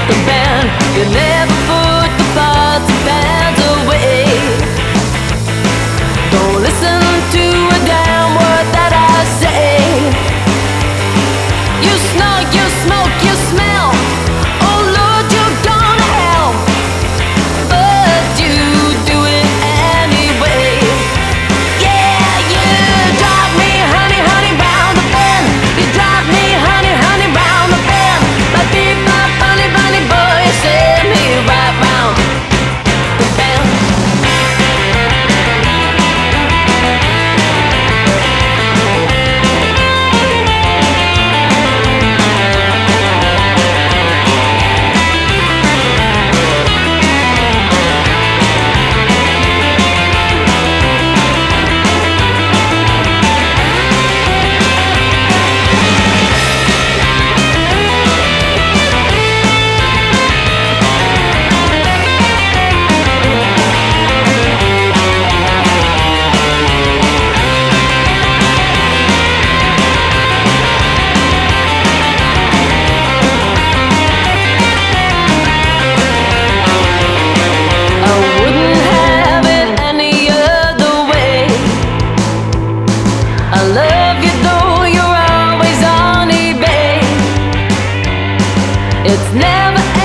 the band. You never put the pots and pans away. Don't listen to a damn word that I say. You snort, you smoke, you smell. Oh Lord, you're gonna hell, but you do it anyway. Yeah, you drive me, honey, honey, round the bend. You drive me, honey, honey, round the bend. My beat, my funny, funny boy, you send me right round the bend. I love you though you're always on eBay. It's never